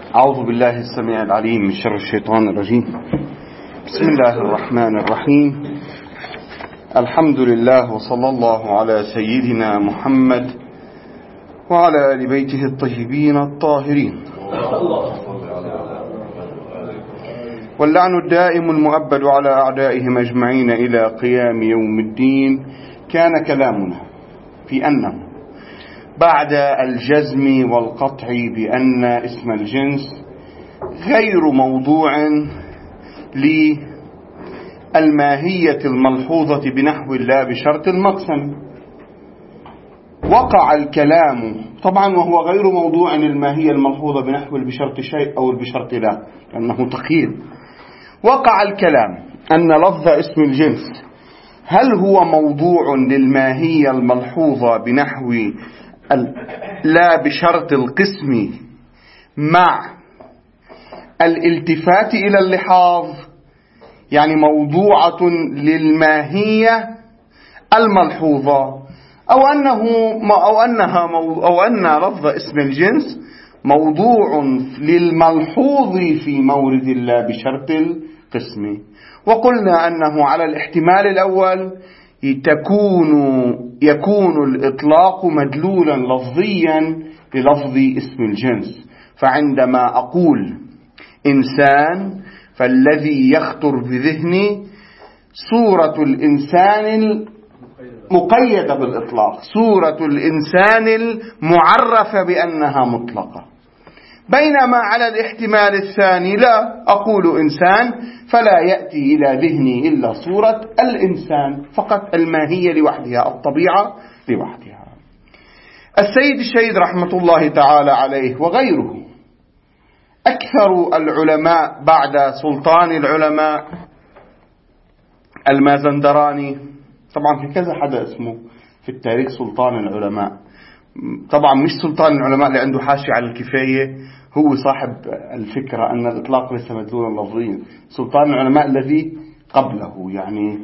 أعوذ بالله السميع العليم من شر الشيطان الرجيم. بسم الله الرحمن الرحيم. الحمد لله وصلى الله على سيدنا محمد وعلى آل بيته الطيبين الطاهرين، واللعن الدائم المؤبد على أعدائهم أجمعين إلى قيام يوم الدين. كان كلامنا في أنه بعد الجزم والقطع بأن اسم الجنس غير موضوع للماهية الملحوظة بنحو الله بشرط المقسم، وقع الكلام طبعا وهو غير موضوع للماهية الملحوظة بنحو بشرط شيء أو بشرط لا، لأنه تقييد. وقع الكلام أن لفظ اسم الجنس هل هو موضوع للماهية الملحوظة بنحو لا بشرط القسم مع الالتفات إلى اللحاظ، يعني موضوعة للماهية الملحوظة، أو أن لفظ اسم الجنس موضوع للملحوظ في مورد الله بشرط القسم. وقلنا أنه على الاحتمال الأول يكون الإطلاق مدلولا لفظيا للفظ اسم الجنس. فعندما أقول إنسان فالذي يخطر بذهني صورة الإنسان المقيدة بالإطلاق، صورة الإنسان المعرفة بأنها مطلقة. بينما على الاحتمال الثاني لا أقول إنسان فلا يأتي إلى ذهني إلا صورة الإنسان فقط، الماهية لوحدها، الطبيعة لوحدها. السيد الشهيد رحمة الله تعالى عليه وغيره أكثر العلماء بعد سلطان العلماء المازندراني، طبعا في كذا حدا اسمه في التاريخ سلطان العلماء، طبعا مش سلطان العلماء اللي عنده حاشية على الكفاية، هو صاحب الفكرة أن الإطلاق ليس مدلولا لفظيا. سلطان العلماء الذي قبله، يعني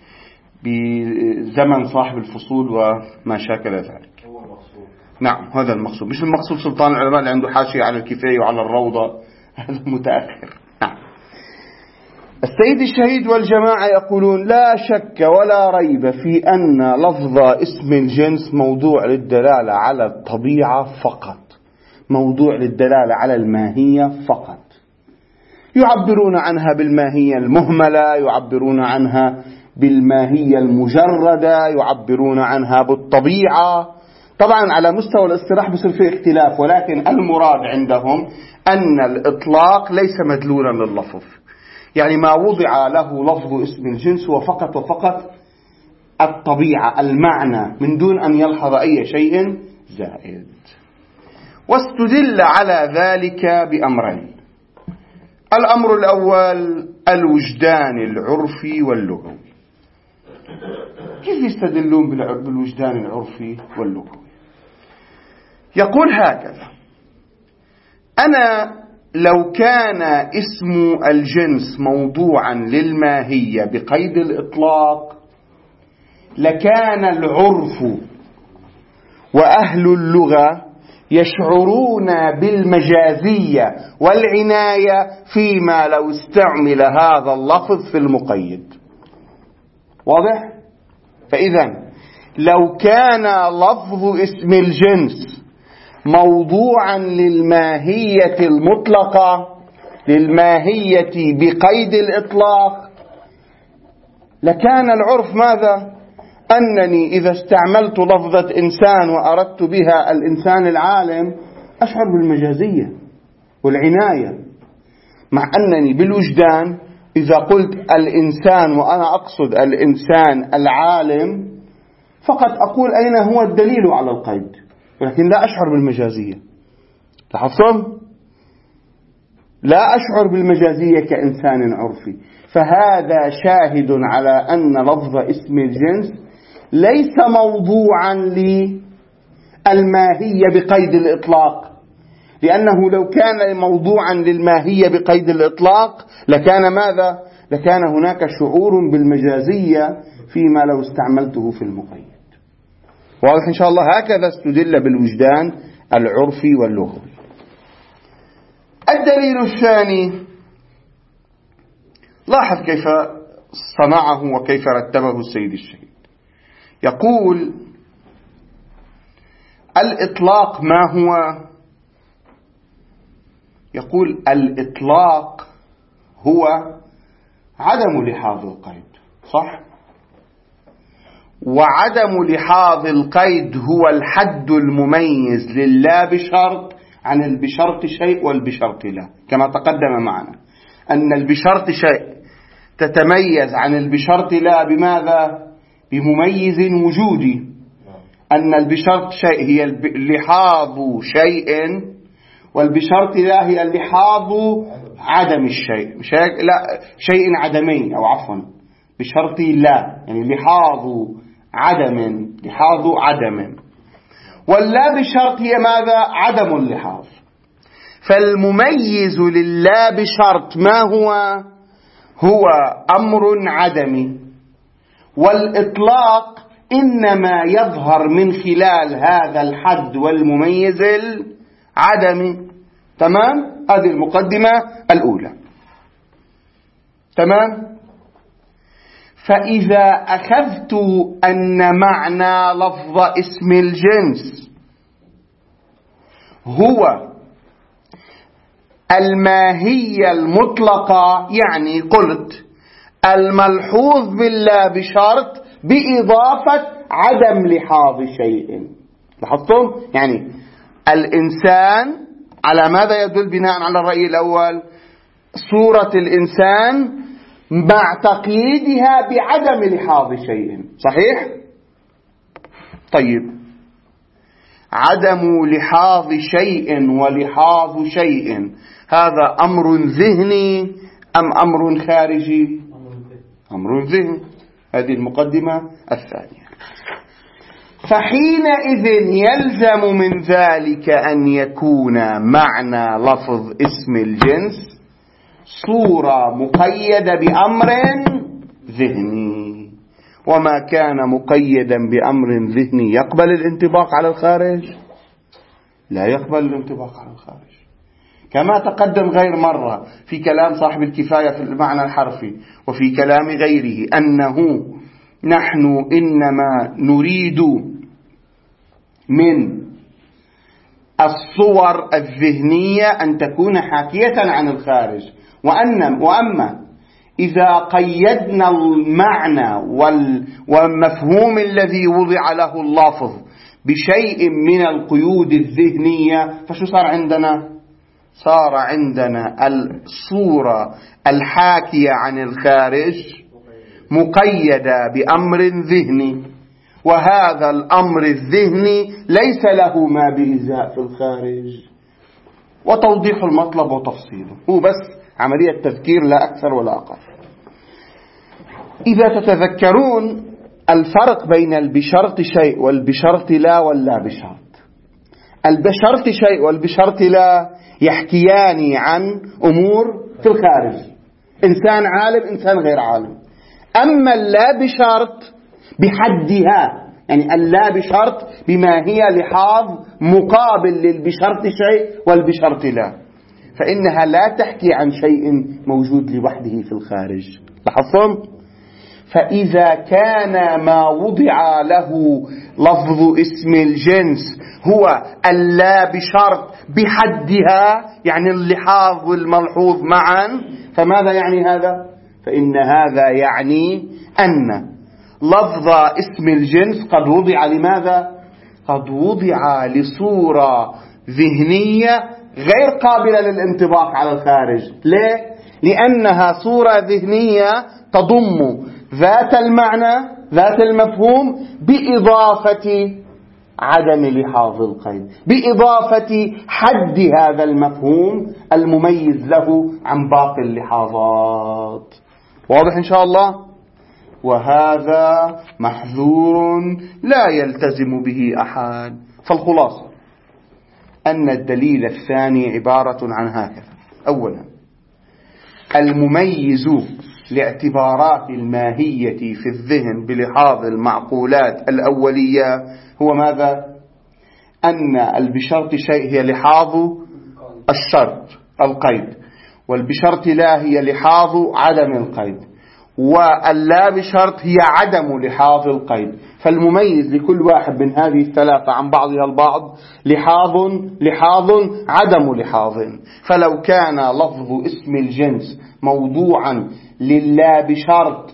بزمن صاحب الفصول وما شاكل ذلك. نعم هذا المقصود، مش المقصود سلطان العلماء اللي عنده حاشية على الكفاية وعلى الروضة، هذا متأخر. نعم. السيد الشهيد والجماعة يقولون لا شك ولا ريب في أن لفظ اسم الجنس موضوع للدلالة على الطبيعة فقط، موضوع للدلالة على الماهية فقط. يعبرون عنها بالماهية المهملة، يعبرون عنها بالماهية المجردة، يعبرون عنها بالطبيعة. طبعا على مستوى الاصطلاح بصير فيه اختلاف، ولكن المراد عندهم أن الإطلاق ليس مدلولا لللفظ، يعني ما وضع له لفظ اسم الجنس هو فقط وفقط الطبيعة، المعنى، من دون أن يلحظ أي شيء زائد. واستدل على ذلك بأمرين. الأمر الأول الوجدان العرفي واللغوي. كيف يستدلون بالوجدان العرفي واللغوي؟ يقول هكذا: أنا لو كان اسم الجنس موضوعا للماهية بقيد الإطلاق لكان العرف وأهل اللغة يشعرون بالمجازية والعناية فيما لو استعمل هذا اللفظ في المقيد. واضح؟ فإذا لو كان لفظ اسم الجنس موضوعا للماهية المطلقة، للماهية بقيد الإطلاق، لكان العرف ماذا؟ أنني إذا استعملت لفظة إنسان وأردت بها الإنسان العالم أشعر بالمجازية والعناية، مع أنني بالوجدان إذا قلت الإنسان وأنا أقصد الإنسان العالم فقط أقول أين هو الدليل على القيد، ولكن لا أشعر بالمجازية. لاحظتم؟ لا أشعر بالمجازية كإنسان عرفي. فهذا شاهد على أن لفظ اسم الجنس ليس موضوعا للماهية بقيد الإطلاق، لأنه لو كان موضوعا للماهية بقيد الإطلاق لكان ماذا؟ لكان هناك شعور بالمجازية فيما لو استعملته في المقيد. واضح إن شاء الله؟ هكذا استدل بالوجدان العرفي واللغوي. الدليل الثاني، لاحظ كيف صنعه وكيف رتبه السيد الشهيد. يقول الإطلاق ما هو؟ يقول الإطلاق هو عدم لحاظ القيد، صح؟ وعدم لحاظ القيد هو الحد المميز للا بشرط عن البشرط شيء والبشرط لا، كما تقدم معنا أن البشرط شيء تتميز عن البشرط لا بماذا؟ بمميز وجودي. أن البشرط شيء هي لحاظ شيء، والبشرط لا هي لحاظ عدم الشيء، مش لا شيء عدمي، أو عفوا بشرط لا، يعني لحاظ عدم، واللا بشرط هي ماذا؟ عدم اللحاظ. فالمميز للا بشرط ما هو؟ هو أمر عدمي، والإطلاق إنما يظهر من خلال هذا الحد والمميز العدمي. تمام؟ هذه المقدمة الأولى. تمام؟ فإذا أخذت أن معنى لفظ اسم الجنس هو الماهية المطلقة، يعني قلت الملحوظ باللا بشرط بإضافة عدم لحاظ شيء. لاحظتم؟ يعني الإنسان على ماذا يدل بناء على الرأي الأول؟ صورة الإنسان مع تقييدها بعدم لحاظ شيء، صحيح؟ طيب، عدم لحاظ شيء ولحاظ شيء هذا أمر ذهني أم أمر خارجي؟ أمر ذهني. هذه المقدمة الثانية. فحينئذ يلزم من ذلك أن يكون معنى لفظ اسم الجنس صورة مقيدة بأمر ذهني، وما كان مقيدا بأمر ذهني يقبل الانطباق على الخارج؟ لا يقبل الانطباق على الخارج، كما تقدم غير مرة في كلام صاحب الكفاية في المعنى الحرفي وفي كلام غيره أنه نحن إنما نريد من الصور الذهنية أن تكون حاكية عن الخارج، وأما إذا قيدنا المعنى والمفهوم الذي وضع له اللفظ بشيء من القيود الذهنية فشو صار عندنا؟ صار عندنا الصورة الحاكية عن الخارج مقيدة بأمر ذهني، وهذا الأمر الذهني ليس له ما بإزاء في الخارج. وتوضيح المطلب وتفصيله هو بس عملية تذكير لا أكثر ولا أقل. إذا تتذكرون الفرق بين البشرط شيء والبشرط لا واللا بشرط، البشرط شيء والبشرط لا يحكيان عن أمور في الخارج، إنسان عالم إنسان غير عالم. أما اللا بشرط بحدها، يعني اللا بشرط بما هي لحاظ مقابل للبشرط شيء والبشرط لا، فإنها لا تحكي عن شيء موجود لوحده في الخارج. لاحظتم؟ فإذا كان ما وضع له لفظ اسم الجنس هو اللا بشرط بحدها، يعني اللحاظ والملحوظ معا، فماذا يعني هذا؟ فإن هذا يعني أن لفظ اسم الجنس قد وضع لماذا؟ قد وضع لصورة ذهنية غير قابلة للانطباق على الخارج. ليه؟ لأنها صورة ذهنية تضم ذات المعنى ذات المفهوم بإضافة عدم لحاظ القيد، بإضافة حد هذا المفهوم المميز له عن باقي اللحاظات. واضح إن شاء الله؟ وهذا محذور لا يلتزم به أحد. فالخلاصة أن الدليل الثاني عبارة عن هكذا: أولا، المميز لاعتبارات الماهية في الذهن بلحاظ المعقولات الأولية هو ماذا؟ أن البشرط شيء هي لحاظ الشرط، القيد، والبشرط لا هي لحاظ عدم القيد، واللا بشرط هي عدم لحاظ القيد. فالمميز لكل واحد من هذه الثلاثة عن بعضها البعض لحاظ عدم لحاظ. فلو كان لفظ اسم الجنس موضوعا للا بشرط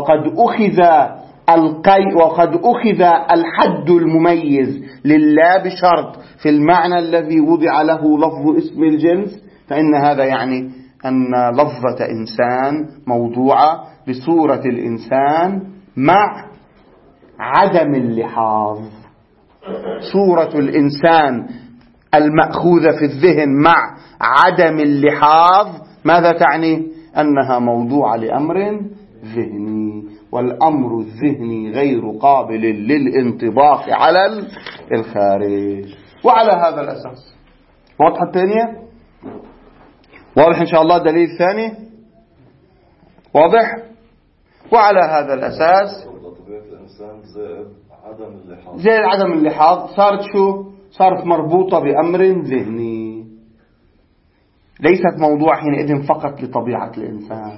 وقد أخذ الحد المميز للا بشرط في المعنى الذي وضع له لفظ اسم الجنس، فإن هذا يعني أن لفظة إنسان موضوعة بصورة الإنسان مع عدم اللحاظ. صورة الإنسان المأخوذة في الذهن مع عدم اللحاظ ماذا تعني؟ أنها موضوعة لأمر ذهني، والأمر الذهني غير قابل للانطباق على الخارج. وعلى هذا الأساس واضحة الثانية؟ واضح إن شاء الله. دليل ثاني واضح. وعلى هذا الأساس زي عدم اللحاظ صارت مربوطة بأمر ذهني، ليست موضوع حينئذ فقط لطبيعة الإنسان.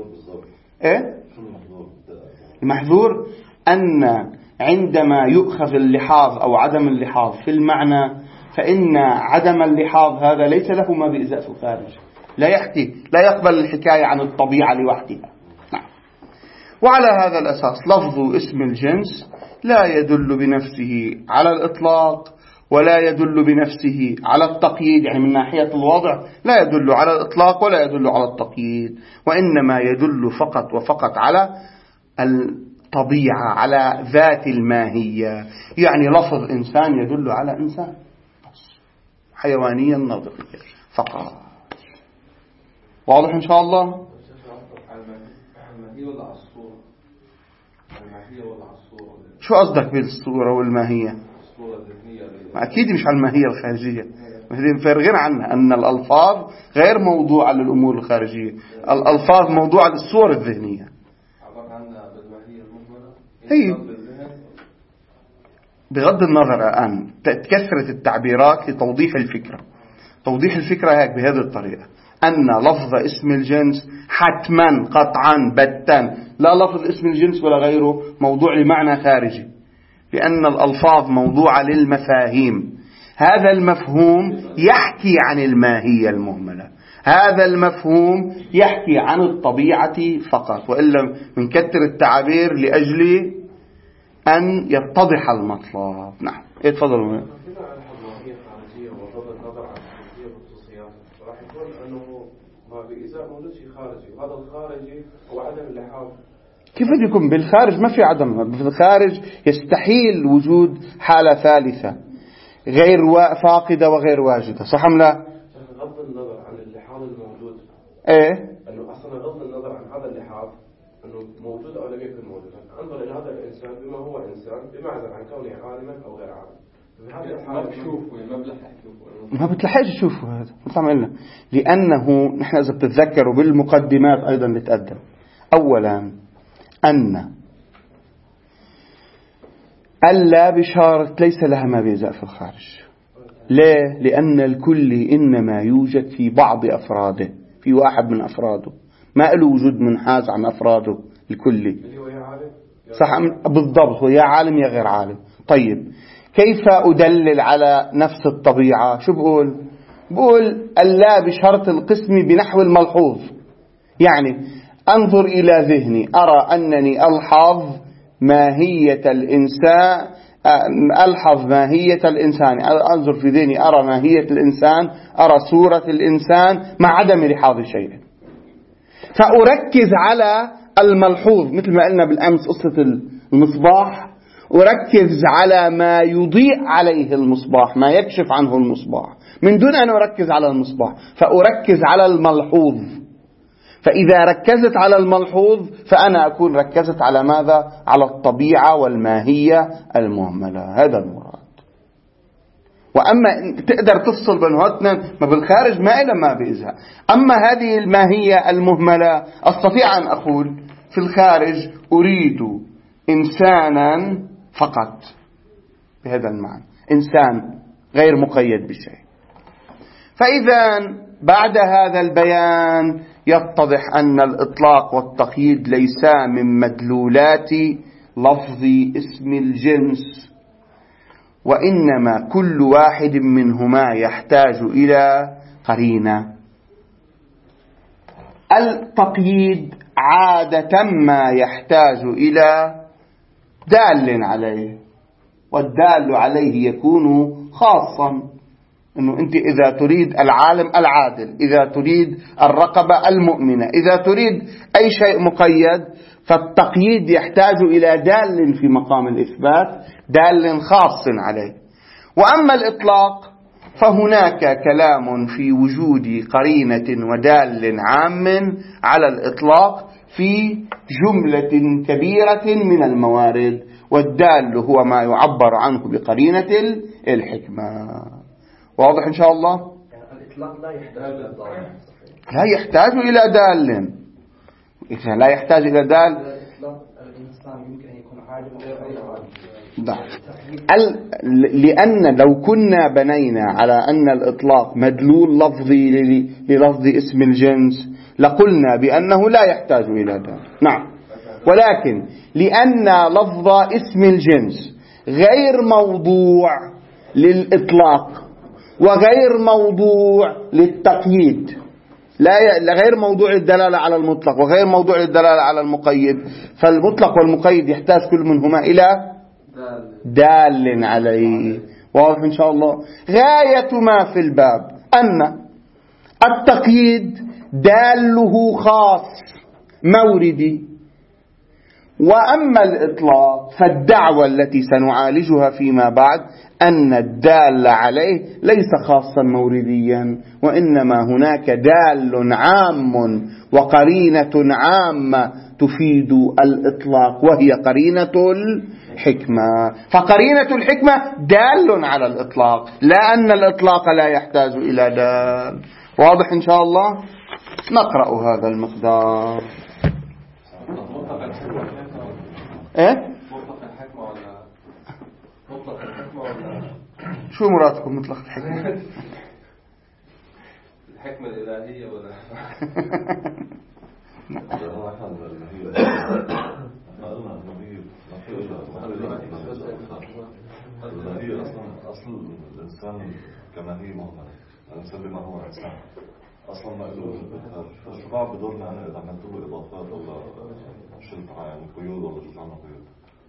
المحذور أن عندما يؤخذ اللحاظ أو عدم اللحاظ في المعنى، فإن عدم اللحاظ هذا ليس له ما بإزاء في الخارج، لا يقبل الحكاية عن الطبيعة لوحدها. نعم. وعلى هذا الأساس لفظ اسم الجنس لا يدل بنفسه على الإطلاق ولا يدل بنفسه على التقييد، يعني من ناحية الوضع لا يدل على الإطلاق ولا يدل على التقييد، وإنما يدل فقط وفقط على الطبيعة، على ذات الماهية. يعني لفظ إنسان يدل على إنسان حيوانيا ناطقيا فقط. واضح إن شاء الله. شو قصدك بالصورة والماهية؟ أكيد مش على الماهية الخارجية، مفرغين عنها أن الألفاظ غير موضوعة للأمور الخارجية، الألفاظ موضوعة للصور الذهنية. هي بغض النظر الآن تكثرت التعبيرات لتوضيح الفكرة. توضيح الفكرة هيك بهذه الطريقة، أن لفظ اسم الجنس حتما قطعا بتا لا لفظ اسم الجنس ولا غيره موضوع لمعنى خارجي، لأن الألفاظ موضوعة للمفاهيم. هذا المفهوم يحكي عن الماهية المهملة، هذا المفهوم يحكي عن الطبيعة فقط، وإلا من كتر التعابير لأجل أن يتضح المطلب. نعم اتفضلوا. كيف يكون بالخارج ما في عدم؟ بالخارج يستحيل وجود حالة ثالثة غير فاقدة وغير واجدة، صح أم لا؟ غض النظر عن اللحاظ الموجود، أنه أصلا غض النظر عن هذا اللحاظ أنه موجود أو لم يكن موجودا، انظر إلى هذا الإنسان بما هو إنسان بمعزل عن كونه عالما أو غير عالم. ما بتلحقش تشوفه هذا طبعا إلا لأنه نحن إذا بتتذكروا بالمقدمات أيضا اللي تقدم، أولا أن اللا بشارة ليس لها ما بيزاء في الخارج. ليه؟ لأن الكل إنما يوجد في بعض أفراده، في واحد من أفراده، ما له وجود منحاز عن أفراده الكلي. صح بالضبط، هو يا عالم يا غير عالم. طيب كيف أدلل على نفس الطبيعة؟ شو بقول اللا بشرط القسم بنحو الملحوظ، يعني أنظر إلى ذهني أرى أنني ألحظ ماهية الإنسان، ألحظ ماهية الإنسان، أنظر في ذهني أرى ماهية الإنسان، أرى صورة الإنسان مع عدم لحاظ شيء، فأركز على الملحوظ مثل ما قلنا بالأمس قصة المصباح، أركز على ما يضيء عليه المصباح، ما يكشف عنه المصباح، من دون أن أركز على المصباح، فأركز على الملحوظ. فإذا ركزت على الملحوظ فأنا أكون ركزت على ماذا؟ على الطبيعة والماهية المهملة، هذا المراد. وأما تقدر تفصل بين هاتنا ما بالخارج ما إلى ما بإزاء. أما هذه الماهية المهملة أستطيع أن أقول في الخارج أريد إنسانا فقط بهذا المعنى، إنسان غير مقيد بشيء. فإذا بعد هذا البيان يتضح أن الإطلاق والتقييد ليسا من مدلولات لفظ اسم الجنس، وإنما كل واحد منهما يحتاج إلى قرينة. التقييد عادة ما يحتاج إلى دال عليه، والدال عليه يكون خاصا، أنه أنت إذا تريد العالم العادل، إذا تريد الرقبة المؤمنة، إذا تريد أي شيء مقيد، فالتقييد يحتاج إلى دال في مقام الإثبات، دال خاص عليه. وأما الإطلاق فهناك كلام في وجود قرينة ودال عام على الإطلاق في جملة كبيرة من الموارد، والدال هو ما يعبر عنه بقرينة الحكمة. واضح إن شاء الله؟ الإطلاق لا يحتاج إلى دال، لا يحتاج إلى دال. إذا لا يحتاج إلى دال، الإنسان يمكن أن يكون عالم لأن لو كنا بنينا على أن الإطلاق مدلول لفظي للفظ اسم الجنس لقلنا بأنه لا يحتاج إلى دال. نعم، ولكن لأن لفظ اسم الجنس غير موضوع للإطلاق وغير موضوع للتقييد، لا غير موضوع الدلالة على المطلق وغير موضوع الدلالة على المقيد، فالمطلق والمقيد يحتاج كل منهما إلى دال عليه. واضح إن شاء الله؟ غاية ما في الباب أن التقييد داله خاص موردي، وأما الإطلاق فالدعوة التي سنعالجها فيما بعد أن الدال عليه ليس خاصا مورديا، وإنما هناك دال عام وقرينة عامة تفيد الإطلاق، وهي قرينة الحكمة. فقرينة الحكمة دال على الإطلاق، لا أن الإطلاق لا يحتاج إلى دال. واضح إن شاء الله؟ نقرأ هذا المقدار. إيه؟ شو مرادكم مطلق الحكمة؟ الحكمة الإلهية ولا الإلهية أصل الإنسان كما هي مهمة، الإنسان بما هو إنسان أصلا ما له الشرع بدورنا أنا إذا عملت له إضافات ولا شلت يعني قيود ولا شلت عنه قيود.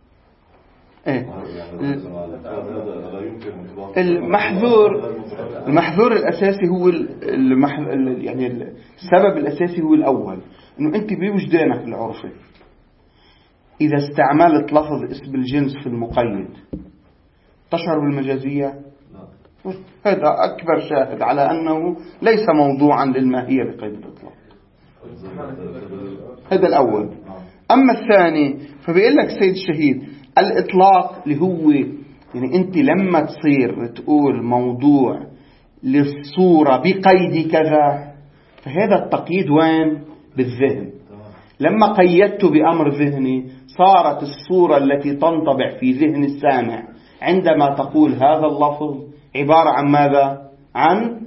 المحذور الأساسي هو يعني السبب الأساسي هو الأول، إنه أنت بوجدانك العرفي إذا استعملت لفظ اسم الجنس في المقيد تشعر بالمجازية. هذا أكبر شاهد على أنه ليس موضوعا للماهية بقيد الإطلاق. هذا الأول. أما الثاني فبيقول لك سيد الشهيد الإطلاق اللي هو يعني أنت لما تصير تقول موضوع للصورة بقيد كذا، فهذا التقييد وين؟ بالذهن. لما قيدت بأمر ذهني صارت الصورة التي تنطبع في ذهن السامع عندما تقول هذا اللفظ عبارة عن ماذا؟ عن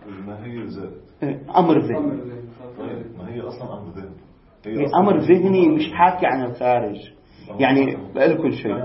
أمر ذهني. ما هي أصلا أمر ذهني. أمر ذهني مش حاكي عن الخارج، يعني بقول كل شيء.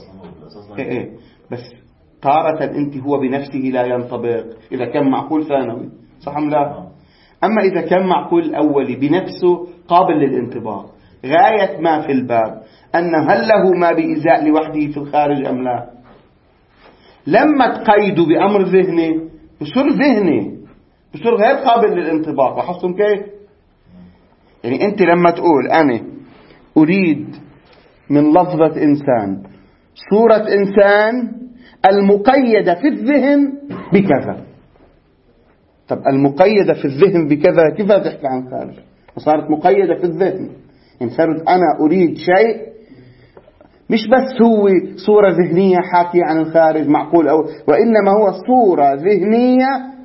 بس تارة أنت هو بنفسه لا ينطبق إذا كان معقول ثانوي، صح أم لا؟ أما إذا كان معقول أولي بنفسه قابل للانطباق. غاية ما في الباب أن هل له ما بإزاء لوحده في الخارج أم لا؟ لما تقيدوا بأمر ذهني بصير ذهني، بصير غير قابل للانطباق. لاحظتم كيف؟ يعني أنت لما تقول أنا أريد من لفظة إنسان صورة إنسان المقيدة في الذهن بكذا، طب المقيدة في الذهن بكذا كيف تحكي عن خارج؟ وصارت مقيدة في الذهن، يعني صارت أنا أريد شيء مش بس هو صورة ذهنية حاكية عن الخارج معقول أو، وإنما هو صورة ذهنية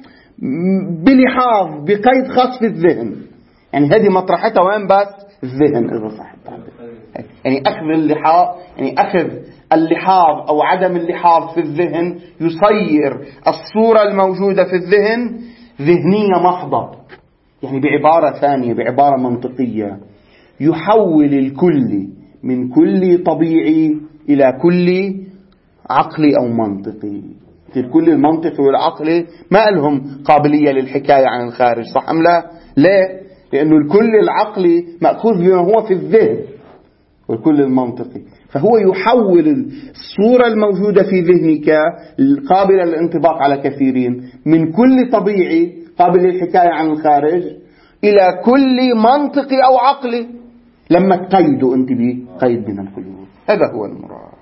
بلحاظ بقيد خاص في الذهن. يعني هذه مطرحتها وين؟ بس الذهن إذا صح. يعني أخذ اللحاظ، يعني أخذ اللحاظ أو عدم اللحاظ في الذهن يصير الصورة الموجودة في الذهن ذهنية محضة، يعني بعبارة ثانية، بعبارة منطقية، يحول الكل من كل طبيعي إلى كل عقلي أو منطقي. كل المنطقي والعقلي ما لهم قابلية للحكاية عن الخارج، صح أم لا؟ ليه؟ لأنه الكل العقلي مأخوذ بما هو في الذهن، والكل المنطقي فهو يحول الصورة الموجودة في ذهنك القابلة للانطباق على كثيرين من كل طبيعي قابل للحكاية عن الخارج إلى كل منطقي أو عقلي لما تقيدوا أنت بقيد من القيود. هذا هو المراد.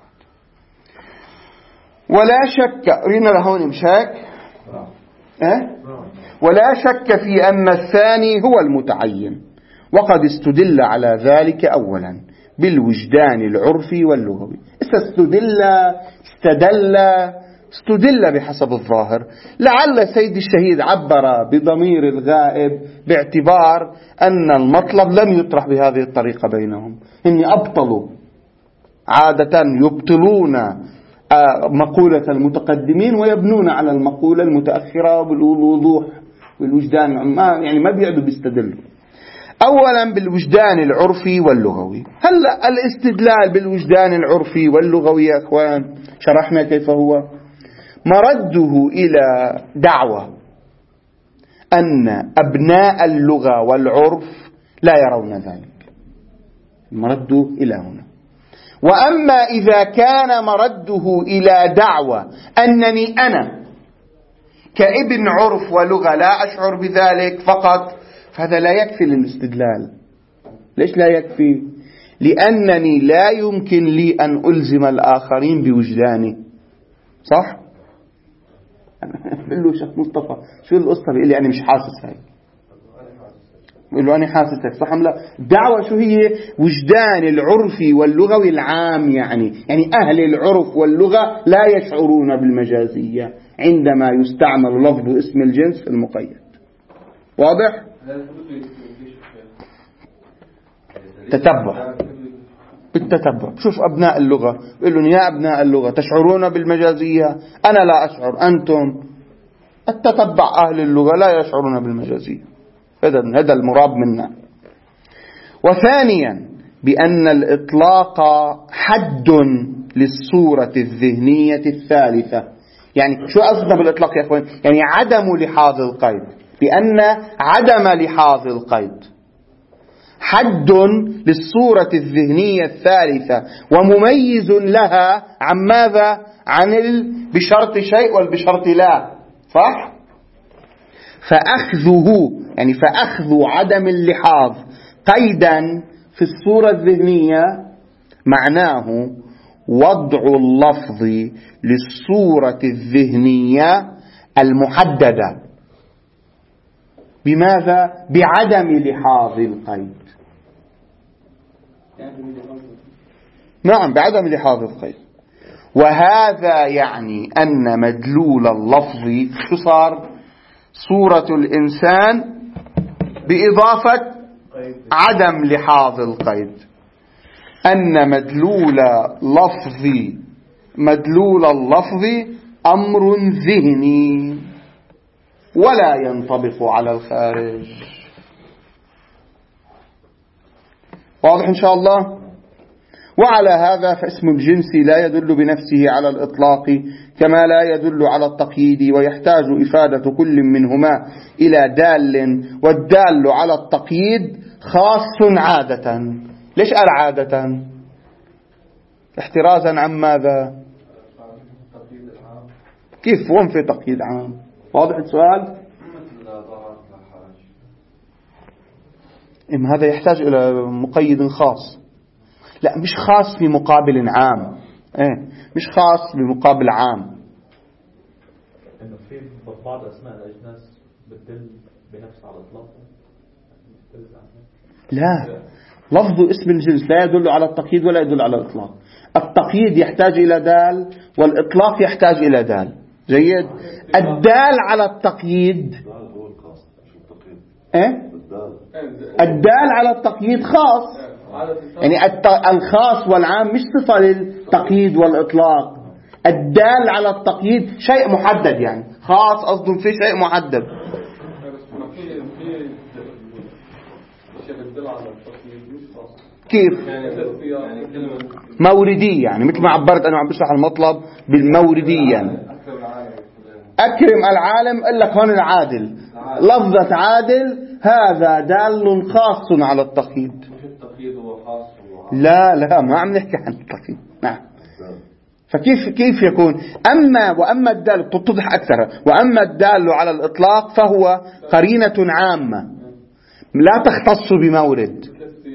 ولا شك رينا لهون مشاك ولا شك في أن الثاني هو المتعين، وقد استدل على ذلك أولا بالوجدان العرفي واللغوي. استدل بحسب الظاهر. لعل سيد الشهيد عبر بضمير الغائب باعتبار أن المطلب لم يطرح بهذه الطريقة بينهم. إني أبطلوا عادة يبطلون مقولة المتقدمين ويبنون على المقولة المتأخرة بالوضوح والوجدان، يعني ما بيقعدوا بيستدلوا. أولا بالوجدان العرفي واللغوي. هلأ الاستدلال بالوجدان العرفي واللغوي يا أخوان شرحنا كيف هو. مرده إلى دعوة أن أبناء اللغة والعرف لا يرون ذلك، مرده إلى هنا. وأما إذا كان مرده إلى دعوة أنني أنا كابن عرف ولغة لا أشعر بذلك فقط، فهذا لا يكفي للاستدلال. ليش لا يكفي؟ لأنني لا يمكن لي أن ألزم الآخرين بوجداني، صح؟ بقول له شيخ مصطفى شو القصة؟ بيقول لي أنا مش حاسس هاي. بقول له أنا حاسسك، صح أم لا؟ دعوة شو هي؟ وجدان العرفي واللغوي العام، يعني أهل العرف واللغة لا يشعرون بالمجازية عندما يستعمل لفظ اسم الجنس في المقيد. واضح؟ تتبع بالتتبع. شوف أبناء اللغة بيقول لهم يا أبناء اللغة تشعرون بالمجازية؟ أنا لا أشعر، أنتم. التتبع أهل اللغة لا يشعرون بالمجازية. هذا المراد منا. وثانيا بأن الإطلاق حد للصورة الذهنية الثالثة. يعني شو قصدنا بالإطلاق يا أخوان؟ يعني عدم لحاظ القيد، بأن عدم لحاظ القيد حد للصورة الذهنية الثالثة ومميز لها عن ماذا؟ عن بشرط شيء والبشرط لا، صح؟ فأخذ عدم اللحاظ قيدا في الصورة الذهنية معناه وضع اللفظ للصورة الذهنية المحددة. بماذا؟ بعدم لحاظ القيد. نعم، بعدم لحاظ القيد. وهذا يعني أن مدلول اللفظ شو صار؟ صورة الإنسان بإضافة عدم لحاظ القيد. أن مدلول اللفظ أمر ذهني ولا ينطبق على الخارج. واضح إن شاء الله؟ وعلى هذا فاسم الجنس لا يدل بنفسه على الإطلاق كما لا يدل على التقييد، ويحتاج إفادة كل منهما إلى دال، والدال على التقييد خاص عادة. ليش قال عادة؟ احترازا عن ماذا؟ كيف وين في تقييد عام؟ واضح السؤال؟ هذا يحتاج إلى مقيد خاص. لا، مش خاص في مقابل عام. مش خاص بمقابل عام. إنه في بعض أسماء الأجناس بتدل بنفس على الإطلاق. لا، لفظ اسم الجنس لا يدل على التقييد ولا يدل على الإطلاق. التقييد يحتاج إلى دال والإطلاق يحتاج إلى دال. جيد. الدال على التقييد الدال على التقييد خاص، يعني الخاص والعام مش صفة للتقييد والإطلاق. الدال على التقييد شيء محدد، يعني خاص قصدهم في شيء محدد. كيف؟ موردي، يعني مثل ما عبرت أنا عم بشرح المطلب بالموردي. يعني أكرم العالم، قال لك هون العادل، لفظة عادل هذا دال خاص على التقييد. لا ما عم نحكي عن التقييد. نعم. فكيف يكون؟ وأما الدال تتضح أكثر. وأما الدال على الإطلاق فهو قرينة عامة لا تختص بمورد،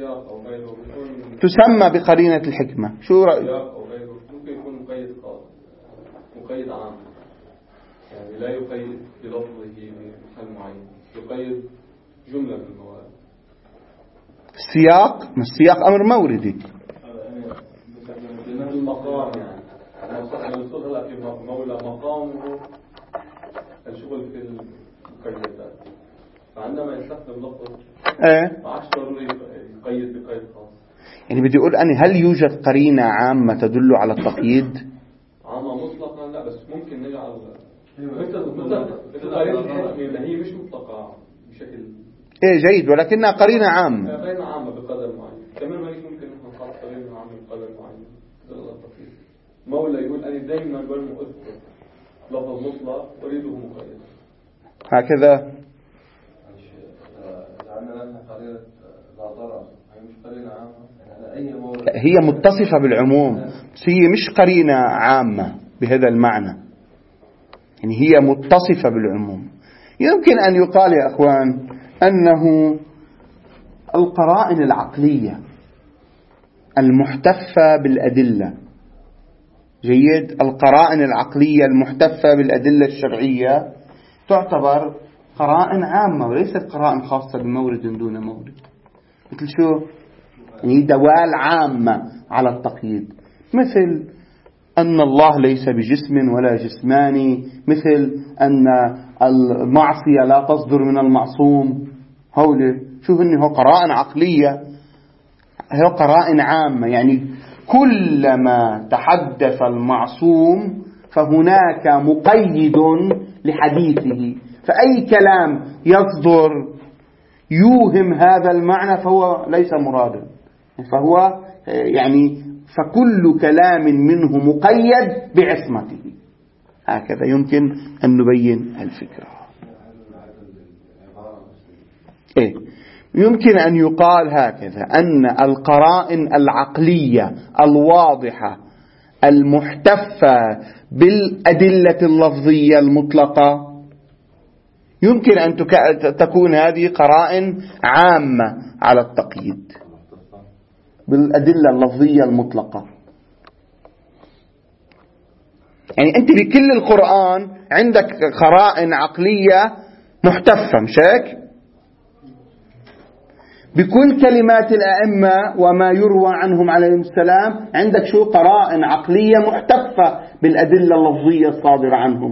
تسمى بقرينة الحكمة. شو رأيك؟ ممكن يكون مقيد خاص، مقيد عام، يعني لا يقيد بلفظه بمحل معين، يقيد جملة من الموارد. السياق، ما السياق أمر موردي. المقام يعني الصغر في مولى مقامه الشغل في المقيدات، فعندما يستخدم لفظ ما عادش ضروري يقيد بقيد خاص. يعني بدي أقول أنا هل يوجد قرينة عامة تدل على التقييد؟ عامة مطلقا لا، بس ممكن نجعل مثل قرينة الحكمة هي مش مطلقة بشكل جيد، ولكنها قرينة عامة. قرينة عامة بقدر معين. كمان ممكن نحط قرينة عامة بقدر معين. مولى يقول أنا دائما أذكر لفظ مطلق أريده مقيد. هكذا هي متصفة بالعموم، بس هي مش قرينة عامة بهذا المعنى. يعني هي متصفة بالعموم. يمكن أن يقال يا أخوان أنه القرائن العقلية المحتفة بالأدلة، جيد، القرائن العقلية المحتفة بالأدلة الشرعية تعتبر قرائن عامة وليست قرائن خاصة بمورد دون مورد. مثل شو؟ يعني دوال عامة على التقييد، مثل أن الله ليس بجسم ولا جسماني، مثل أن المعصية لا تصدر من المعصوم. هؤلاء شو هن؟ هو قرائن عقلية، هي قرائن عامة. يعني كلما تحدث المعصوم فهناك مقيد لحديثه، فأي كلام يصدر يوهم هذا المعنى فهو ليس مرادا، فهو يعني فكل كلام منه مقيد بعصمته. هكذا يمكن أن نبين الفكرة. يمكن أن يقال هكذا أن القرائن العقلية الواضحة المحتفة بالأدلة اللفظية المطلقة يمكن أن تكون هذه قرائن عامة على التقييد بالأدلة اللفظية المطلقة. يعني أنت بكل القرآن عندك قرائن عقلية محتفة، مش هيك؟ بكل كلمات الأئمة وما يروى عنهم عليهم السلام عندك شو؟ قرائن عقلية محتفة بالأدلة اللفظية الصادرة عنهم.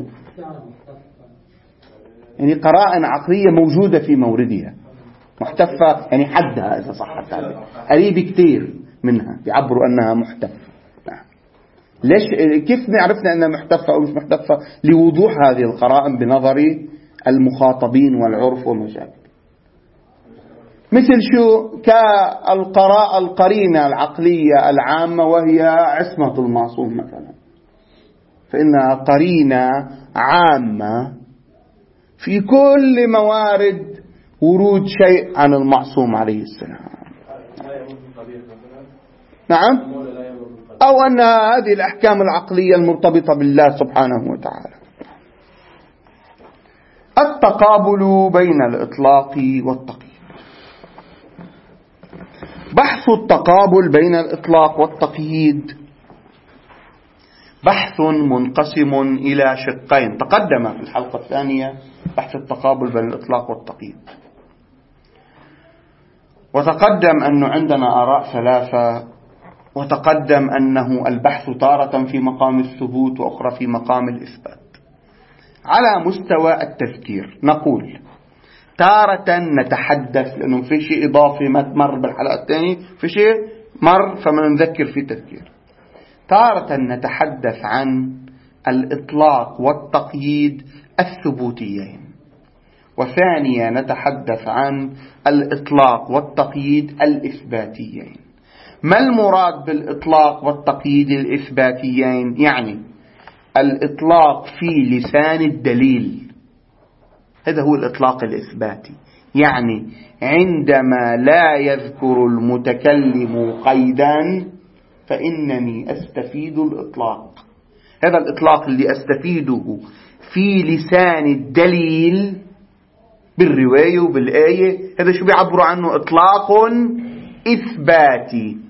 يعني قرائن عقلية موجودة في موردها محتفة، يعني حدها إذا صح التعبير قريب كتير منها يعبروا أنها محتفة. ليش؟ كيف عرفنا أنها محتفة أو مش محتفة؟ لوضوح هذه القرائن بنظر المخاطبين والعرف والمشاكل. مثل شو؟ القرينة العقلية العامة وهي عصمة المعصوم مثلا، فإنها قرينة عامة في كل موارد ورود شيء عن المعصوم عليه السلام. نعم، أو أن هذه الأحكام العقلية المرتبطة بالله سبحانه وتعالى. التقابل بين الإطلاق والتقييد. بحث التقابل بين الإطلاق والتقييد بحث منقسم إلى شقين. تقدم في الحلقة الثانية بحث التقابل بين الإطلاق والتقييد، وتقدم أنه عندنا آراء ثلاثة، وتقدم أنه البحث تارة في مقام الثبوت وأخرى في مقام الإثبات. على مستوى التذكير نقول تارة نتحدث، لأنه في شيء إضافي ما تمر بالحلقة الثانية، في شيء مر فما نذكر في تذكير. تارة نتحدث عن الإطلاق والتقييد الثبوتيين، وثانيا نتحدث عن الإطلاق والتقييد الإثباتيين. ما المراد بالإطلاق والتقييد الإثباتيين؟ يعني الإطلاق في لسان الدليل، هذا هو الإطلاق الإثباتي. يعني عندما لا يذكر المتكلم قيدا فإنني أستفيد الإطلاق. هذا الإطلاق اللي أستفيده في لسان الدليل بالرواية وبالآية، هذا شو بيعبروا عنه؟ إطلاق إثباتي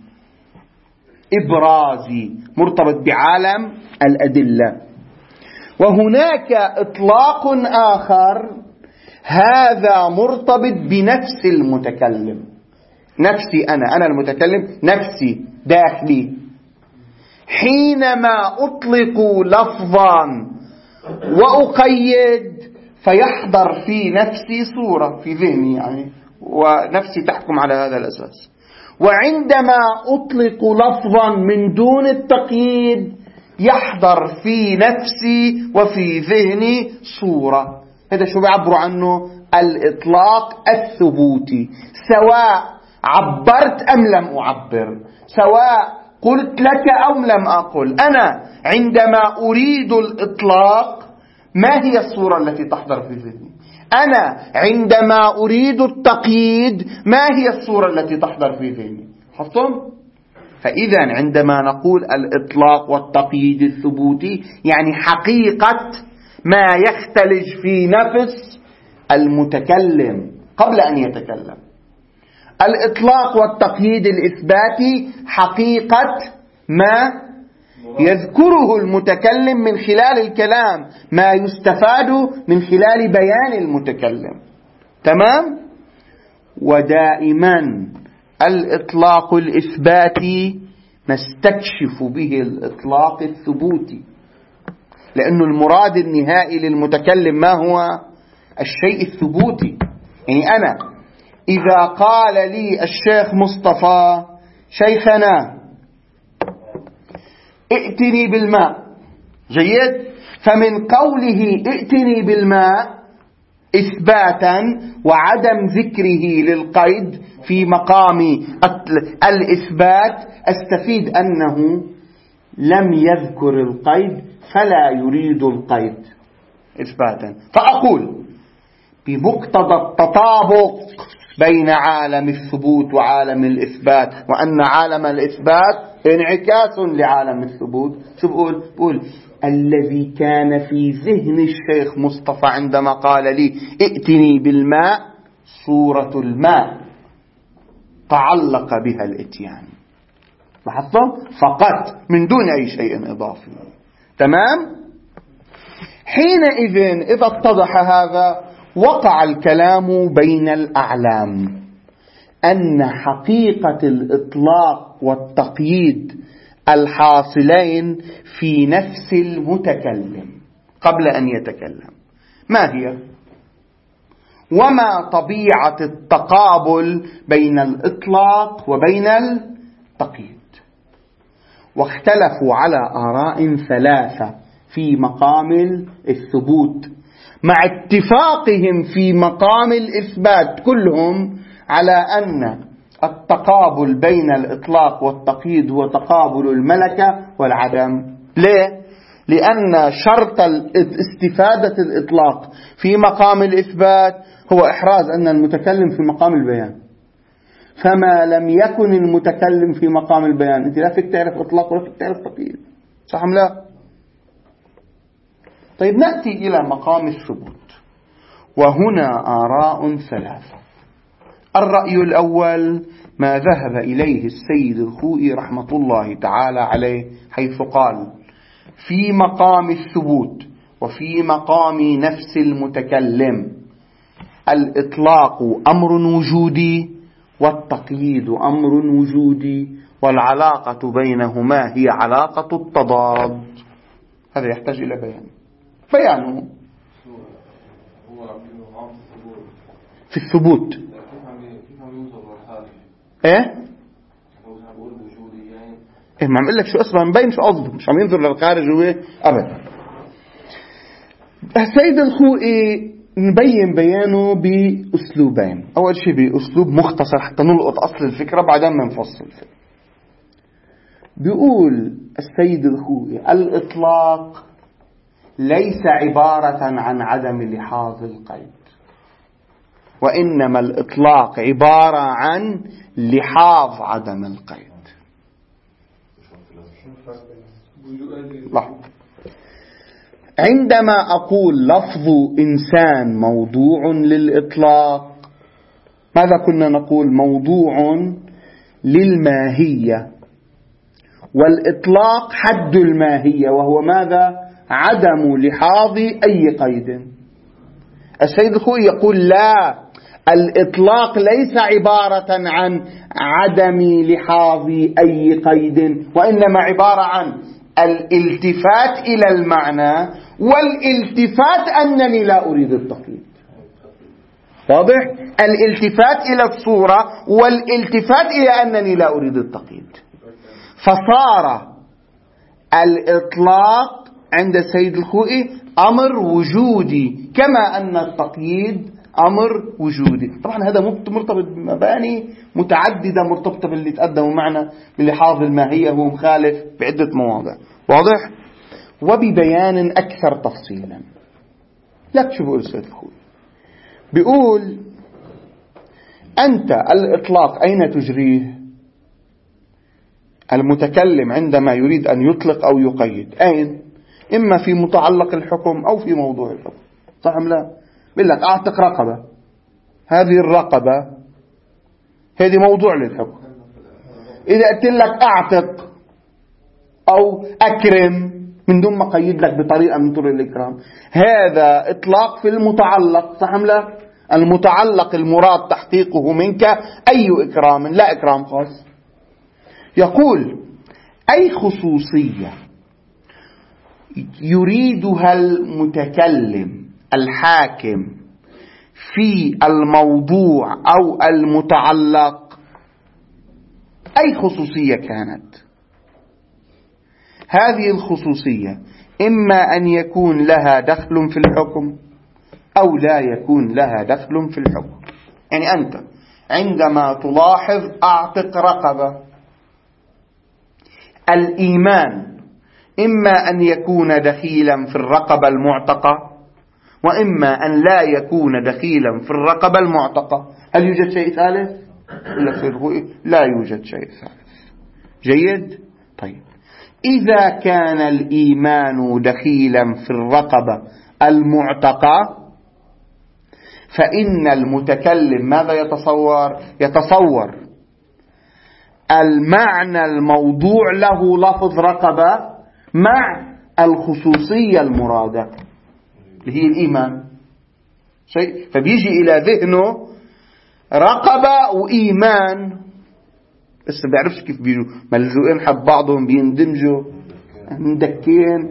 إبرازي مرتبط بعالم الأدلة. وهناك إطلاق آخر هذا مرتبط بنفس المتكلم، نفسي أنا المتكلم، نفسي داخلي. حينما أطلق لفظا وأقيد فيحضر في نفسي صورة في ذهني يعني، ونفسي تحكم على هذا الأساس. وعندما أطلق لفظا من دون التقييد يحضر في نفسي وفي ذهني صورة. هذا شو بيعبروا عنه؟ الإطلاق الثبوتي، سواء عبرت أم لم أعبر، سواء قلت لك أو لم أقل. أنا عندما أريد الإطلاق ما هي الصورة التي تحضر في ذهني؟ أنا عندما أريد التقييد ما هي الصورة التي تحضر في ذهني؟ حفتم؟ فإذا عندما نقول الإطلاق والتقييد الثبوتي يعني حقيقة ما يختلج في نفس المتكلم قبل أن يتكلم. الإطلاق والتقييد الإثباتي حقيقة ما يذكره المتكلم من خلال الكلام، ما يستفاد من خلال بيان المتكلم. تمام؟ ودائما الإطلاق الإثباتي نستكشف به الإطلاق الثبوتي، لأنه المراد النهائي للمتكلم ما هو؟ الشيء الثبوتي. يعني أنا إذا قال لي الشيخ مصطفى شيخنا ائتني بالماء، جيد، فمن قوله ائتني بالماء إثباتا وعدم ذكره للقيد في مقام الإثبات أستفيد أنه لم يذكر القيد فلا يريد القيد إثباتا. فأقول بمقتضى التطابق بين عالم الثبوت وعالم الإثبات، وأن عالم الإثبات انعكاس لعالم الثبوت، شو بقول الذي كان في ذهن الشيخ مصطفى عندما قال لي ائتني بالماء صورة الماء تعلق بها الاتيان، لاحظتم؟ فقط من دون أي شيء إضافي. تمام؟ حينئذ إذا اتضح هذا وقع الكلام بين الأعلام أن حقيقة الإطلاق والتقييد الحاصلين في نفس المتكلم قبل أن يتكلم ما هي؟ وما طبيعة التقابل بين الإطلاق وبين التقييد؟ واختلفوا على آراء ثلاثة في مقام الثبوت، مع اتفاقهم في مقام الإثبات كلهم على أن التقابل بين الإطلاق والتقييد هو تقابل الملكة والعدم. ليه؟ لأن شرط استفادة الإطلاق في مقام الإثبات هو إحراز أن المتكلم في مقام البيان، فما لم يكن المتكلم في مقام البيان أنت لا فيك تعرف إطلاق ولا فيك تعرف تقييد، صح أم لا؟ طيب نأتي إلى مقام الثبوت، وهنا آراء ثلاثة. الرأي الأول ما ذهب إليه السيد الخوئي رحمة الله تعالى عليه، حيث قال في مقام الثبوت وفي مقام نفس المتكلم الإطلاق أمر وجودي والتقييد أمر وجودي، والعلاقة بينهما هي علاقة التضاد. هذا يحتاج إلى بيانه في الثبوت. ايه ما عم اقول لك شو اصلا مبين شو قصده، مش عم ينظر للخارج هو ابدا. السيد الخوئي نبين بيانه بأسلوبين. أول شيء بأسلوب مختصر حتى نلقط أصل الفكرة، بعدين منفصل. بيقول السيد الخوئي: الإطلاق ليس عبارة عن عدم لحاظ القيد، وإنما الإطلاق عبارة عن لحاظ عدم القيد. عندما أقول لفظ إنسان موضوع للإطلاق، ماذا كنا نقول؟ موضوع للماهية، والإطلاق حد الماهية، وهو ماذا؟ عدم لحاظ أي قيد. السيد الخوئي يقول: لا، الإطلاق ليس عبارة عن عدم لحاظ أي قيد، وإنما عبارة عن الالتفات إلى المعنى، والالتفات أنني لا أريد التقييد. واضح؟ الالتفات إلى الصورة والالتفات إلى أنني لا أريد التقييد. فصار الإطلاق عند السيد الخوئي أمر وجودي، كما أن التقييد أمر وجودي. طبعا هذا مرتبط بمباني متعددة مرتبطة باللي تقدموا معنا بلحاظ الماهية، هو مخالف بعدة مواضع. واضح؟ وببيان أكثر تفصيلا. لا شو بيقول السيد الخوئي؟ بيقول: أنت الإطلاق أين تجريه؟ المتكلم عندما يريد أن يطلق أو يقيد أين؟ إما في متعلق الحكم أو في موضوع الحكم، صح أم لا؟ بيقول لك أعتق رقبة، هذه الرقبة هذه موضوع للحكم. إذا قلت لك أعتق أو أكرم من دون ما قيد لك بطريقة من طرق الإكرام، هذا إطلاق في المتعلق، صح أم لا؟ المتعلق المراد تحقيقه منك أي إكرام، لا إكرام خاص. يقول: أي خصوصية يريدها المتكلم الحاكم في الموضوع أو المتعلق، أي خصوصية كانت، هذه الخصوصية إما أن يكون لها دخل في الحكم أو لا يكون لها دخل في الحكم. يعني أنت عندما تلاحظ أعتق رقبة، الإيمان إما أن يكون دخيلا في الرقبة المعتقة، وإما أن لا يكون دخيلا في الرقبة المعتقة. هل يوجد شيء ثالث؟ لا يوجد شيء ثالث. جيد؟ طيب، إذا كان الإيمان دخيلا في الرقبة المعتقة، فإن المتكلم ماذا يتصور؟ يتصور المعنى الموضوع له لفظ رقبة مع الخصوصية المرادة اللي هي الإيمان. شيء فبيجي إلى ذهنه رقبة وإيمان، بس بيعرفش كيف بيجوا ملزوقين حب بعضهم، بيندمجوا مدكين.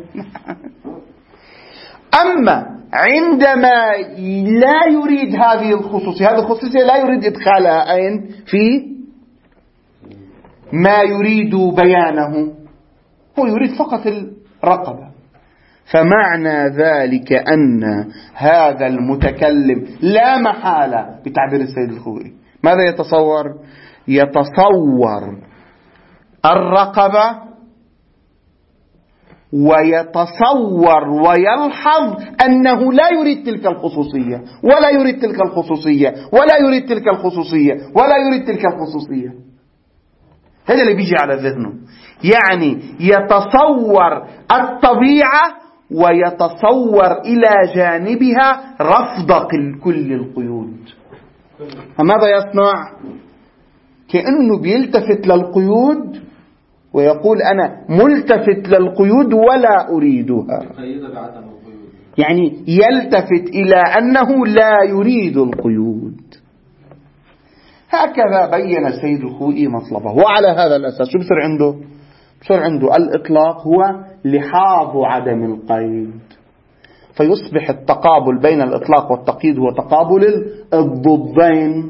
أما عندما لا يريد هذه الخصوصية، هذه الخصوصية لا يريد إدخالها أين؟ في ما يريد بيانه، هو يريد فقط الرقبة. فمعنى ذلك أن هذا المتكلم لا محالة بتعبير السيد الخوئي ماذا يتصور؟ يتصور الرقبة، ويتصور ويلحظ أنه لا يريد تلك الخصوصية ولا يريد تلك الخصوصية ولا يريد تلك الخصوصية ولا يريد تلك الخصوصية. هذا اللي بيجي على ذهنه، يعني يتصور الطبيعة ويتصور إلى جانبها رفض كل القيود. فماذا يصنع؟ كأنه بيلتفت للقيود ويقول أنا ملتفت للقيود ولا أريدها، يعني يلتفت إلى أنه لا يريد القيود. هكذا بين السيد الخوئي مطلبه. وعلى هذا الأساس شو بصير عنده؟ بصير عنده الإطلاق هو لحاظ عدم القيد، فيصبح التقابل بين الإطلاق والتقييد هو تقابل الضدين.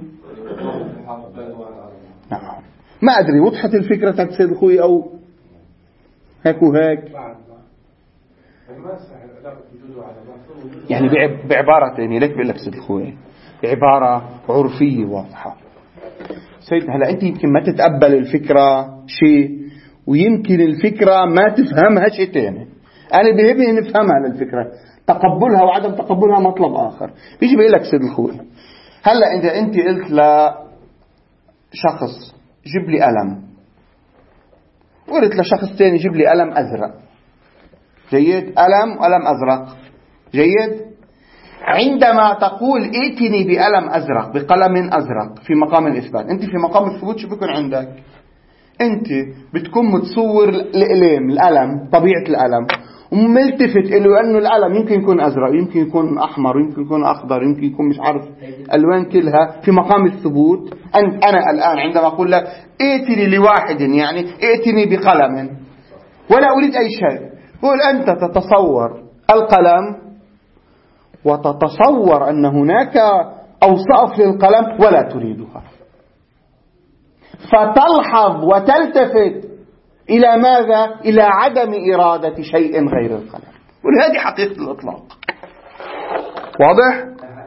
نعم. ما أدري وضحت الفكرة تاع السيد الخوئي أو هيك وهيك؟ يعني بعبارة ثانية، ليك بقول لك سيد الخوي بعبارة عرفية واضحة. سيد هلا أنت يمكن ما تتقبل الفكرة شيء، ويمكن الفكرة ما تفهمها شيء ثاني. أنا بهمني نفهمها للفكرة، تقبلها وعدم تقبلها مطلب آخر. بيجي بيقول لك سيد الخوي هلا إذا أنت قلت لشخص جيب لي قلم، وقلت لشخص ثاني جيب لي قلم أزرق، جيد؟ قلم أزرق، جيد؟ عندما تقول ائتني بقلم أزرق، بقلم أزرق، في مقام الإثبات، أنت في مقام الثبوت شو بيكون عندك؟ أنت بتكون متصور القلم، طبيعة القلم، وملتفت إلى أنه القلم يمكن يكون أزرق، يمكن يكون أحمر، يمكن يكون أخضر، يمكن يكون مش عارف ألوان كلها. في مقام الثبوت أنا الآن عندما أقول لك ائتني لواحد، يعني ائتني بقلم، ولا أريد أي شيء، قول أنت تتصور القلم وتتصور أن هناك أوصاف للقلم ولا تريدها، فتلحظ وتلتفت إلى ماذا؟ إلى عدم إرادة شيء غير القلم. وهذه حقيقة الإطلاق. واضح؟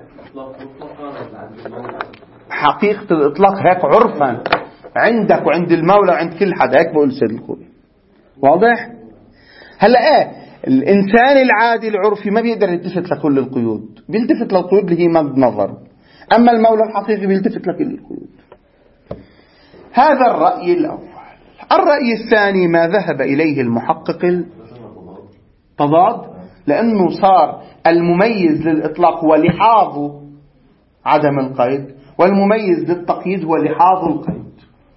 حقيقة الإطلاق هيك عرفا عندك وعند المولى وعند كل حدا، هيك بقول سيد الخوي. واضح؟ هلأ الإنسان العادي العرفي ما بيقدر يلتفت لكل القيود، بيلتفت للقيود اللي هي مد نظر، أما المولى الحقيقي بيلتفت لكل القيود. هذا الرأي الأول. الرأي الثاني ما ذهب إليه المحقق التضاد، لأنه صار المميز للإطلاق هو لحاظ عدم القيد، والمميز للتقييد هو لحاظ القيد.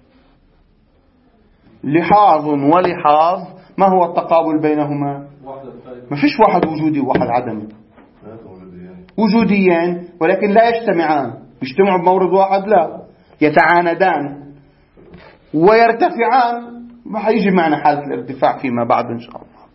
لحاظ ولحاظ، ما هو التقابل بينهما؟ ما فيش واحد وجودي وواحد عدمي، وجوديين ولكن لا يجتمعان. يجتمعوا بمورد واحد؟ لا، يتعاندان ويرتفعان. ما حيجي معنا حالة الارتفاع فيما بعد إن شاء الله.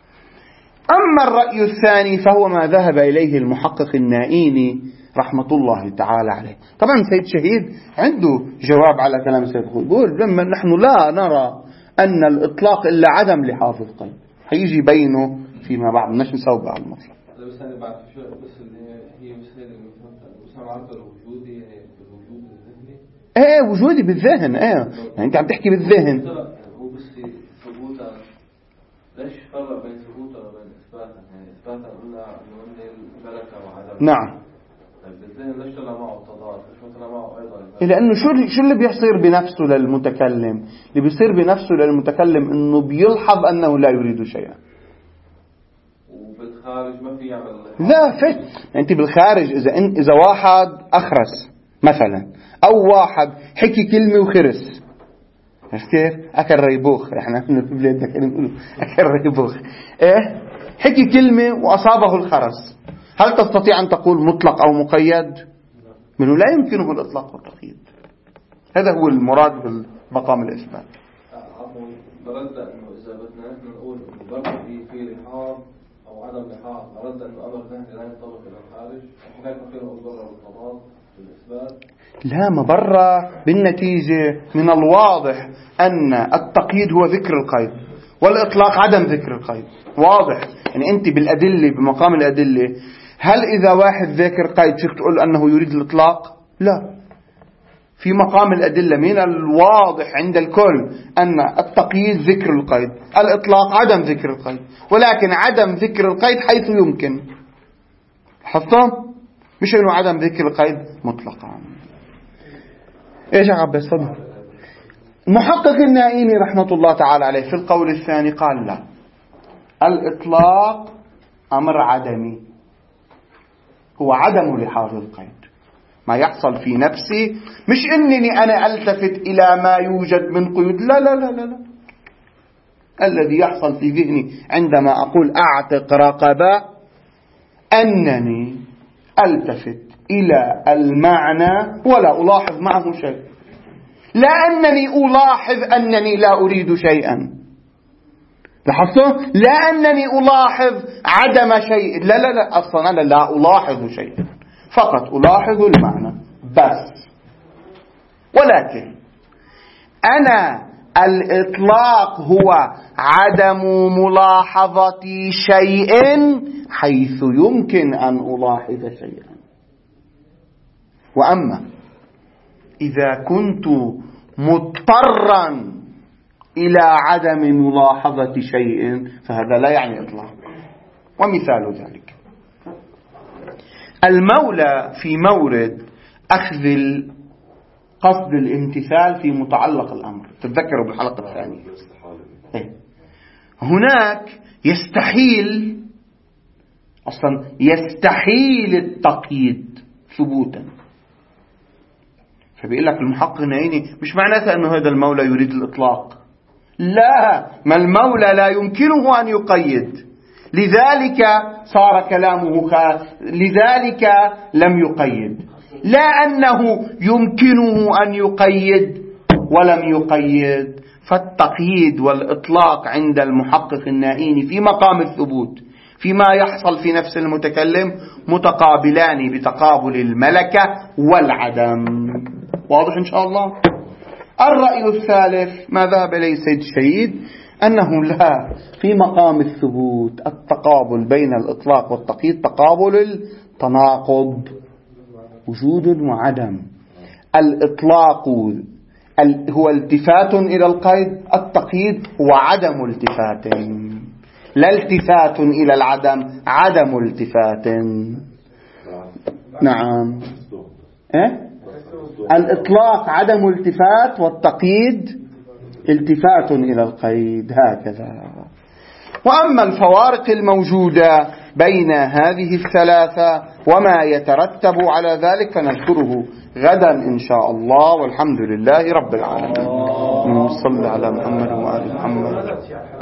أما الرأي الثاني فهو ما ذهب إليه المحقق النائيني رحمة الله تعالى عليه. طبعا سيد شهيد عنده جواب على كلام سيد خوي، يقول لما نحن لا نرى أن الإطلاق إلا عدم لحاظ القيد، حيجي بينه فيما بعد، مش نسوي على المطلق. بس أنا بعد شو بس اللي هي بس أنا عارفة الوجودي، يعني الوجود الذهني. إيه وجودي بالذهن، إيه يعني أنت عم تحكي بالذهن. هو بس ثبوتا، ليش فرق بين ثبوتا وبين إثباتا؟ يعني إثباتا قلنا إنه الملكة وعدم. نعم. طيب بالذهن ليش طلع معه التضاد؟ ليش طلع معه أيضا؟ لأنه شو اللي بيصير بنفسه للمتكلم؟ اللي بيصير بنفسه للمتكلم إنه بيلحظ أنه لا يريد شيئا. وبالخارج ما في يعمل. لا فش أنت بالخارج إذا واحد أخرس مثلا، أو واحد حكي كلمة وخرس، عرفت كيف؟ أكل ريبوخ، إحنا في بلادنا كنا نقول أكل ريبوخ. إيه؟ حكي كلمة وأصابه الخرس، هل تستطيع أن تقول مطلق أو مقيد؟ منه لا يمكنه الإطلاق والتقييد. هذا هو المراد بالمقام الإثبات. عفوا، برد أنه إذا بدنا نحن نقول برد في لحاظ أو عدم لحاظ، برد أنه أمر ذهني لا ينطبق إلى الخارج، هناك ممكن نقول برا بالتضاد بالإثبات. لا، مبرة بالنتيجة من الواضح أن التقييد هو ذكر القيد والإطلاق عدم ذكر القيد. واضح؟ يعني أنت بالأدلة بمقام الأدلة، هل إذا واحد ذاكر قيد فيك تقول أنه يريد الإطلاق؟ لا. في مقام الأدلة من الواضح عند الكل أن التقييد ذكر القيد، الإطلاق عدم ذكر القيد، ولكن عدم ذكر القيد حيث يمكن. حصل؟ مش إنه عدم ذكر القيد مطلقا. إيش يا عباس؟ فضل. المحقق النائيني رحمة الله تعالى عليه في القول الثاني قال لا، الإطلاق أمر عدمي، هو عدم لحاظ القيد. ما يحصل في نفسي مش إنني أنا ألتفت إلى ما يوجد من قيود، لا لا لا لا لا. الذي يحصل في ذهني عندما أقول أعتق رقبة أنني ألتفت إلى المعنى ولا ألاحظ معه شيء، لا أنني ألاحظ أنني لا أريد شيئا. لاحظتوا؟ لا أنني ألاحظ عدم شيء، لا لا لا، أصلا أنا لا ألاحظ شيئا، فقط ألاحظ المعنى بس. ولكن أنا الإطلاق هو عدم ملاحظة شيء حيث يمكن أن ألاحظ شيئا. وأما إذا كنت مضطرا إلى عدم ملاحظة شيء فهذا لا يعني إطلاق. ومثال ذلك المولى في مورد أخذ قصد الامتثال في متعلق الأمر، تتذكروا بالحلقة الثانية. هناك يستحيل أصلا يستحيل التقييد ثبوتا، فبيقول لك المحقق النعيني مش معناته أنه هذا المولى يريد الإطلاق، لا، ما المولى لا يمكنه أن يقيد، لذلك صار كلامه لذلك لم يقيد، لا أنه يمكنه أن يقيد ولم يقيد. فالتقييد والإطلاق عند المحقق النائيني في مقام الثبوت فيما يحصل في نفس المتكلم متقابلان بتقابل الملكة والعدم. واضح إن شاء الله؟ الرأي الثالث ما ذهب إليه سيد الشهيد أنه لا، في مقام الثبوت التقابل بين الإطلاق والتقييد تقابل التناقض، وجود وعدم. الإطلاق هو التفات إلى القيد، التقييد هو عدم التفات، لا التفات إلى العدم، عدم التفات. نعم، الإطلاق عدم التفات والتقييد التفات إلى القيد، هكذا. وأما الفوارق الموجودة بين هذه الثلاثة وما يترتب على ذلك فنذكره غدا إن شاء الله، والحمد لله رب العالمين. صلى على محمد وآل محمد.